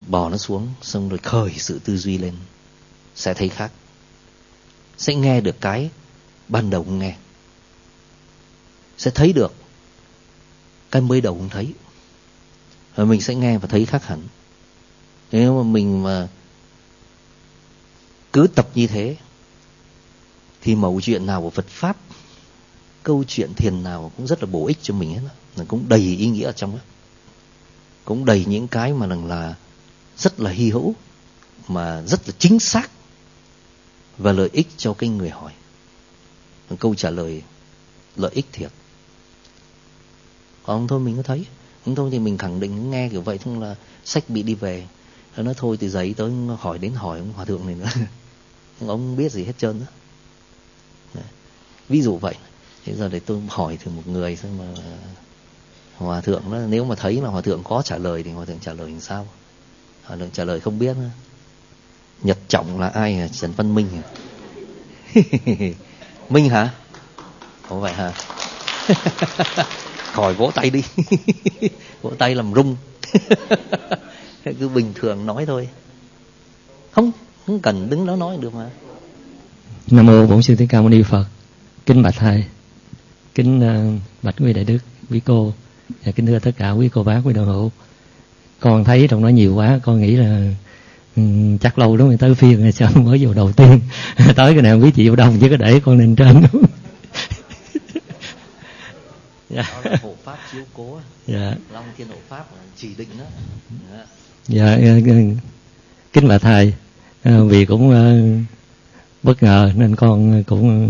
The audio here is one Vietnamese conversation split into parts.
bỏ nó xuống, xong rồi khởi sự tư duy lên, sẽ thấy khác. Sẽ nghe được cái ban đầu không nghe, sẽ thấy được cái mới đầu không thấy. Rồi mình sẽ nghe và thấy khác hẳn. Nếu mà mình mà cứ tập như thế thì mẩu chuyện nào của Phật Pháp, câu chuyện thiền nào cũng rất là bổ ích cho mình hết. Nó cũng đầy ý nghĩa ở trong đó, cũng đầy những cái mà là rất là hy hữu, mà rất là chính xác và lợi ích cho cái người hỏi. Câu trả lời lợi ích thiệt. Còn thôi mình có thấy, không thôi thì mình khẳng định nghe kiểu vậy thôi là sách bị đi về. Nó thôi từ giấy tới hỏi đến hỏi ông hòa thượng này nữa. Ông không biết gì hết trơn đó. Ví dụ vậy. Thế giờ để tôi hỏi thử một người xem mà hòa thượng đó, nếu mà thấy là hòa thượng có trả lời thì hòa thượng trả lời làm sao? Hòa thượng trả lời không biết nữa. Nhật Trọng là ai hả? Trần Văn Minh hả? Minh hả? Ồ vậy hả? Khỏi vỗ tay đi. Vỗ tay làm rung. Cứ bình thường nói thôi. Không cần đứng đó nói được mà. Nam mô Bổn Sư Thích Ca Mâu Ni Phật. Kính bạch thầy, kính bạch quý đại đức, quý cô, và kính thưa tất cả quý cô bác, quý đạo hữu. Con thấy trong đó nhiều quá, con nghĩ là chắc lâu lắm mới tới phiên rồi, sao mới vô đầu tiên. Tới cái nào quý chị vô đông chứ có để con lên trên. Đó là hộ pháp chiếu cố. Dạ. Long Thiên hộ pháp chỉ định đó. Dạ, kính bạch thầy, vì cũng bất ngờ nên con cũng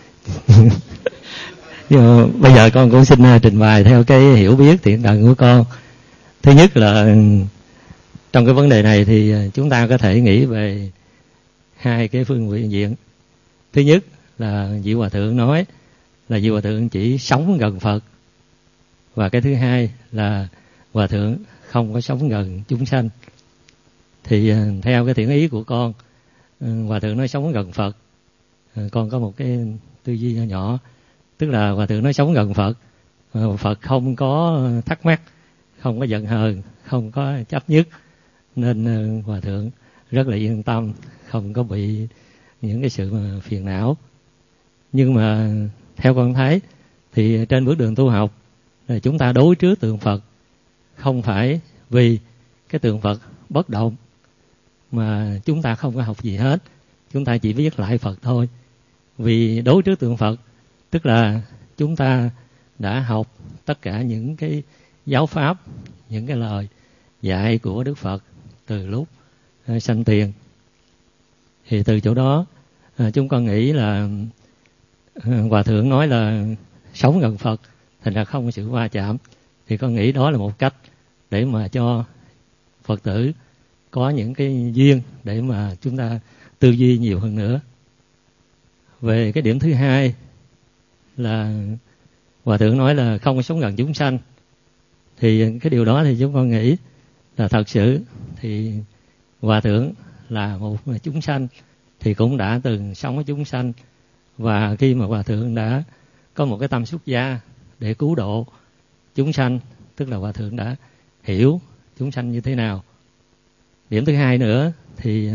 nhưng mà bây giờ con cũng xin trình bày theo cái hiểu biết thiện cận của con. Thứ nhất là trong cái vấn đề này thì chúng ta có thể nghĩ về hai cái phương diện. Thứ nhất là vị hòa thượng nói là vị hòa thượng chỉ sống gần Phật, và cái thứ hai là hòa thượng không có sống gần chúng sanh. Thì theo cái thiện ý của con, hòa thượng nói sống gần Phật, con có một cái tư duy nhỏ nhỏ, tức là hòa thượng nói sống gần Phật, Phật không có thắc mắc, không có giận hờn, không có chấp nhất, nên hòa thượng rất là yên tâm, không có bị những cái sự mà phiền não. Nhưng mà theo con thấy thì trên bước đường tu học là chúng ta đối trước tượng Phật không phải vì cái tượng Phật bất động mà chúng ta không có học gì hết, chúng ta chỉ viết lại Phật thôi. Vì đối trước tượng Phật tức là chúng ta đã học tất cả những cái giáo pháp, những cái lời dạy của Đức Phật từ lúc sanh tiền. Thì từ chỗ đó chúng con nghĩ là hòa thượng nói là sống gần Phật thành ra không có sự va chạm, thì con nghĩ đó là một cách để mà cho Phật tử có những cái duyên để mà chúng ta tư duy nhiều hơn nữa. Về cái điểm thứ hai là hòa thượng nói là không có sống gần chúng sanh, thì cái điều đó thì chúng con nghĩ là thật sự thì hòa thượng là một chúng sanh thì cũng đã từng sống với chúng sanh, và khi mà hòa thượng đã có một cái tâm xuất gia để cứu độ chúng sanh, tức là hòa thượng đã hiểu chúng sanh như thế nào. Điểm thứ hai nữa thì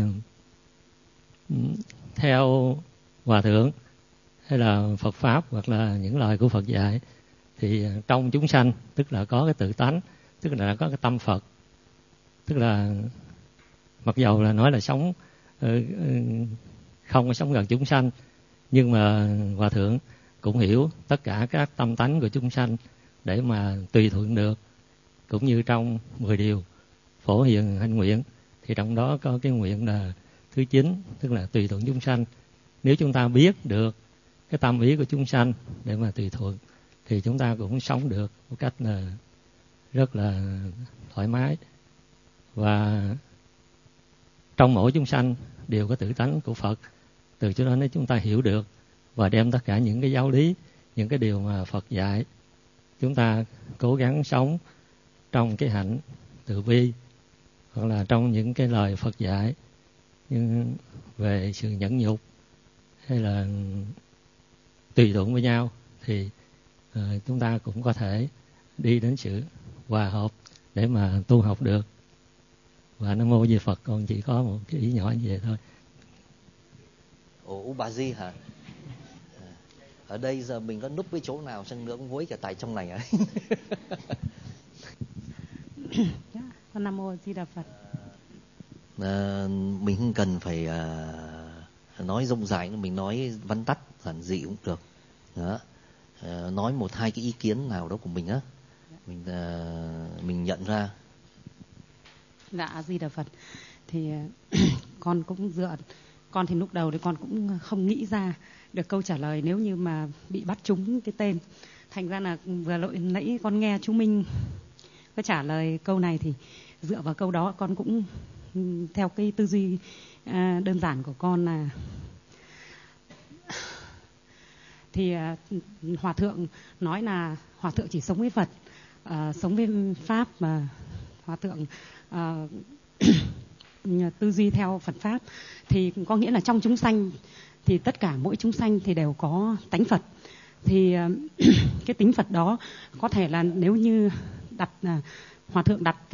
theo hòa thượng hay là Phật Pháp hoặc là những lời của Phật dạy thì trong chúng sanh tức là có cái tự tánh, tức là có cái tâm Phật, tức là mặc dầu là nói là sống không có sống gần chúng sanh, nhưng mà hòa thượng cũng hiểu tất cả các tâm tánh của chúng sanh để mà tùy thuận được. Cũng như trong 10 điều Phổ Hiền Hạnh Nguyện thì trong đó có cái nguyện là thứ 9, tức là tùy thuận chúng sanh. Nếu chúng ta biết được cái tâm ý của chúng sanh để mà tùy thuận thì chúng ta cũng sống được một cách là rất là thoải mái. Và trong mỗi chúng sanh đều có tự tánh của Phật. Từ chỗ đó nếu chúng ta hiểu được và đem tất cả những cái giáo lý, những cái điều mà Phật dạy, chúng ta cố gắng sống trong cái hạnh từ bi, hoặc là trong những cái lời Phật dạy nhưng về sự nhẫn nhục hay là tùy thuận với nhau, thì chúng ta cũng có thể đi đến sự hòa hợp để mà tu học được. Và Nam Mô Di Phật, con chỉ có một cái ý nhỏ như vậy thôi. Ồ, bà Di hả? Ở đây giờ mình có núp cái chỗ nào chăng nữa cũng hối cả tại trong này ấy. Con Nam Mô Di Đà Phật. Mình không cần phải nói rông rải, mình nói vắn tắt giản dị cũng được. Đó. Nói một hai cái ý kiến nào đó của mình á, mình nhận ra. Dạ, Di Đà Phật. Thì con cũng con thì lúc đầu thì con cũng không nghĩ ra được câu trả lời nếu như mà bị bắt trúng cái tên. Thành ra là vừa nãy con nghe chú Minh có trả lời câu này thì dựa vào câu đó con cũng theo cái tư duy đơn giản của con là thì Hòa Thượng nói là Hòa Thượng chỉ sống với Phật, sống với Pháp, mà Hòa Thượng tư duy theo Phật Pháp, thì có nghĩa là trong chúng sanh thì tất cả mỗi chúng sanh thì đều có tánh Phật. Thì cái tính Phật đó có thể là nếu như Hòa Thượng đặt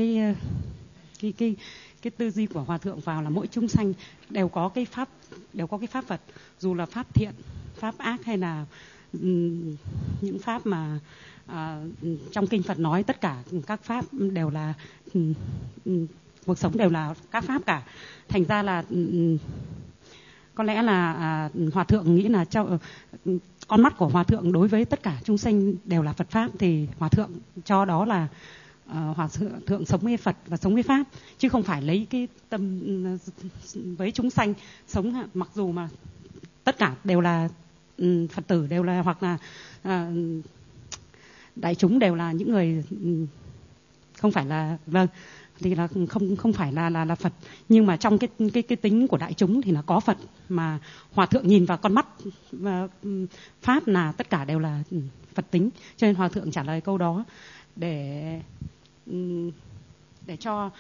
cái tư duy của Hòa Thượng vào là mỗi chúng sanh đều có cái pháp Phật, dù là pháp thiện, pháp ác hay là những pháp mà trong kinh Phật nói tất cả các pháp đều là cuộc sống đều là các pháp cả. Thành ra là có lẽ là Hòa Thượng nghĩ là con mắt của Hòa Thượng đối với tất cả chúng sanh đều là Phật pháp, thì Hòa Thượng cho đó là Hòa Thượng sống với Phật và sống với Pháp, chứ không phải lấy cái tâm với chúng sanh sống, mặc dù mà tất cả đều là Phật tử, đều là hoặc là đại chúng đều là những người không phải là thì là không phải là Phật, nhưng mà trong cái tính của đại chúng thì là có Phật, mà Hòa Thượng nhìn vào con mắt Pháp là tất cả đều là Phật tính, cho nên Hòa Thượng trả lời câu đó để cho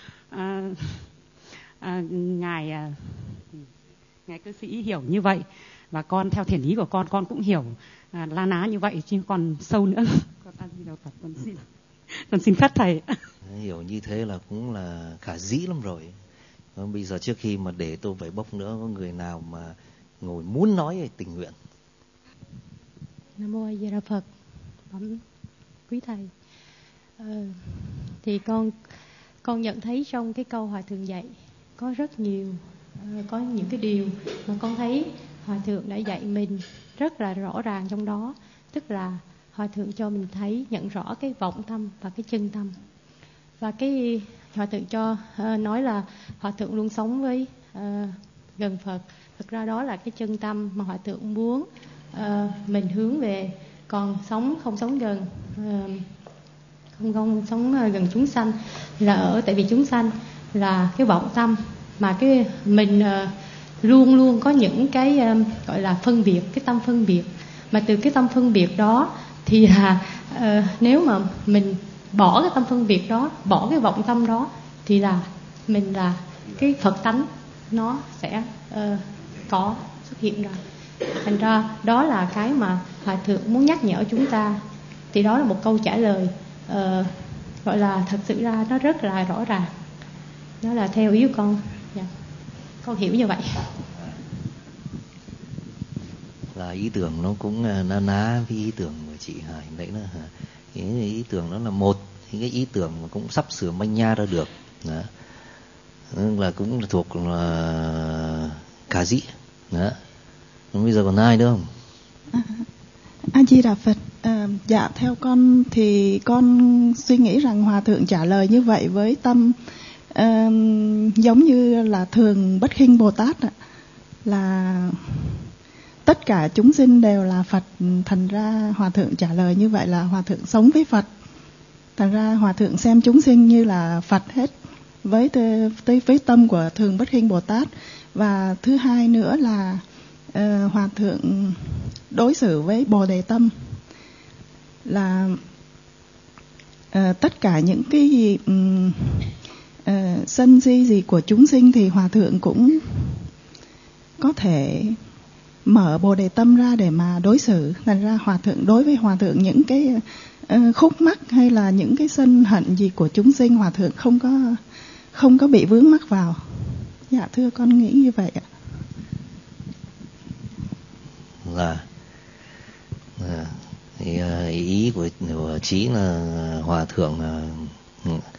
ngài cư sĩ hiểu như vậy, và con theo thiện ý của con cũng hiểu la ná như vậy, chứ còn sâu nữa con xin phép thầy. Hiểu như thế là cũng là khả dĩ lắm rồi. Bây giờ trước khi mà để tôi phải bốc nữa, có người nào mà ngồi muốn nói tình nguyện? Nam Mô A Di Đà Phật. Quý thầy, thì con nhận thấy trong cái câu Hòa Thượng dạy có rất nhiều, có những cái điều mà con thấy Hòa Thượng đã dạy mình rất là rõ ràng trong đó. Tức là Hòa Thượng cho mình thấy nhận rõ cái vọng tâm và cái chân tâm. Và cái Hòa Thượng nói là Hòa Thượng luôn sống với gần Phật. Thực ra đó là cái chân tâm mà Hòa Thượng muốn mình hướng về. Còn không sống gần không sống gần chúng sanh là tại vì chúng sanh là cái vọng tâm mà cái mình luôn luôn có những cái gọi là phân biệt, cái tâm phân biệt, mà từ cái tâm phân biệt đó thì là nếu mà mình bỏ cái tâm phân biệt đó, bỏ cái vọng tâm đó, thì là mình là cái Phật tánh nó sẽ có xuất hiện ra. Thành ra đó là cái mà Hòa Thượng muốn nhắc nhở chúng ta. Thì đó là một câu trả lời gọi là thật sự ra nó rất là rõ ràng. Đó là theo ý của con. Dạ. Con hiểu như vậy. Là ý tưởng nó cũng na ná với ý tưởng của chị Hải nãy đó. Ý tưởng đó là một cái ý tưởng mà cũng sắp sửa manh nha ra được. Đó. Là cũng thuộc là khả dĩ. Đó. Bây giờ còn ai nữa không? A Di Đà Phật. Dạ, theo con thì con suy nghĩ rằng Hòa Thượng trả lời như vậy với tâm giống như là thường Bất Khinh Bồ Tát ạ, là tất cả chúng sinh đều là Phật. Thành ra Hòa Thượng trả lời như vậy là Hòa Thượng sống với Phật. Thành ra Hòa Thượng xem chúng sinh như là Phật hết với tâm của thường Bất Khinh Bồ Tát. Và thứ hai nữa là Hòa Thượng đối xử với Bồ Đề tâm là tất cả những cái gì sân si gì của chúng sinh thì Hòa Thượng cũng có thể mở Bồ Đề tâm ra để mà đối xử. Thành ra Hòa Thượng đối với Hòa Thượng những cái khúc mắc hay là những cái sân hận gì của chúng sinh, Hòa Thượng không có bị vướng mắc vào. Dạ thưa con nghĩ như vậy ạ. Thì ý của Trí là hòa thượng